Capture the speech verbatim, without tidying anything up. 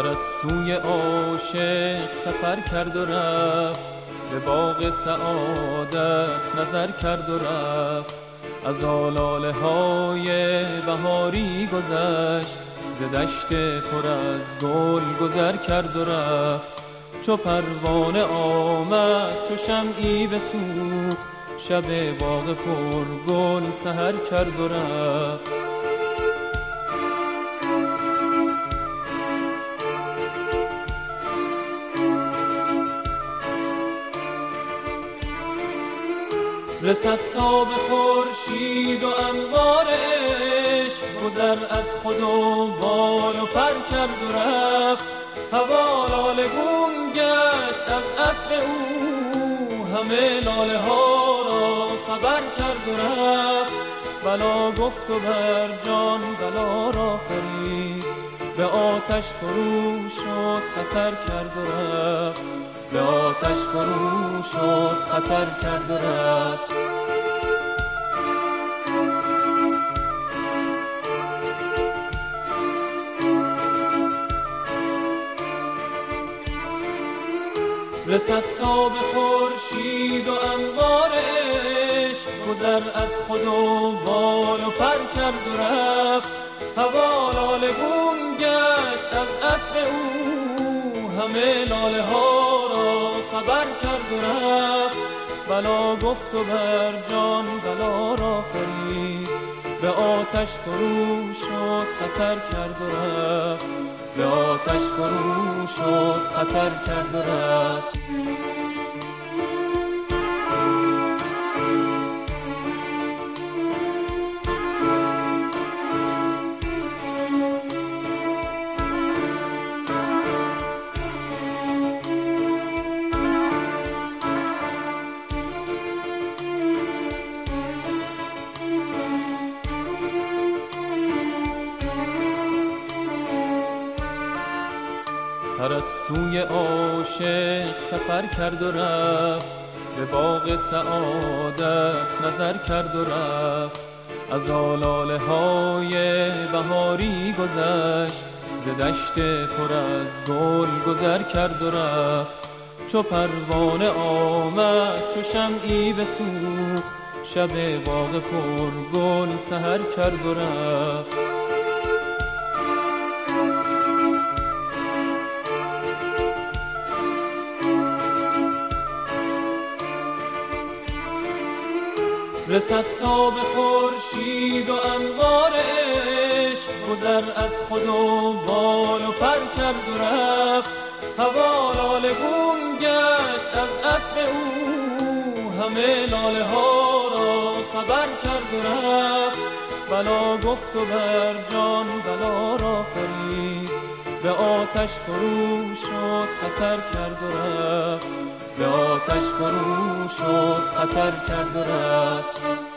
پرستوی عاشق سفر کرد و رفت، به باغ سعادت نظر کرد و رفت. از آلاله های بهاری گذشت، ز دشت پر از گل گذر کرد و رفت. چو پروانه آمد چو شمعی بسوخت، شب باغ پر گل سحر کرد و رفت. رسد تا به خورشید و انوار عشق، گذر از خود و بال و پر کرد و رفت. هوا لاله گون گشت از عطر او، همه لاله ها را خبر کرد و رفت. بلا گفت و بر جان بلا را خرید، به آتش فرو شد خطر کرد و رفت. به آتش فرو شد خطر کرد و رفت. رسد تا به خورشید و انوار عشق، گذر از خود و بال و پر کرد و رفت. هوا لاله گون گشت از عطر او، همه لاله ها را خبر کرد و رفت. بلا گفت و بر جان بلا را خرید، به آتش فرو شد خطر کرد و رفت. به آتش فرو شد خطر کرد و رفت. پرستوی عاشق سفر کرد و رفت، به باغ سعادت نظر کرد و رفت. از آلاله های بهاری گذشت، ز دشت پر از گل گذر کرد و رفت. چو پروانه آمد چو شمعی بسوخت، شب باغ پر گل سحر کرد و رفت. رسد تا به خورشید و انوار عشق، گذر از خود و بال و پر کرد و رفت. هوا لاله گون گشت از عطر او، همه لاله ها را خبر کرد و رفت. بلا گفت و بر جان بلا را خرید، به آتش فرو شد خطر کرد و رفت. به آتش فرو شد خطر کرد و رفت.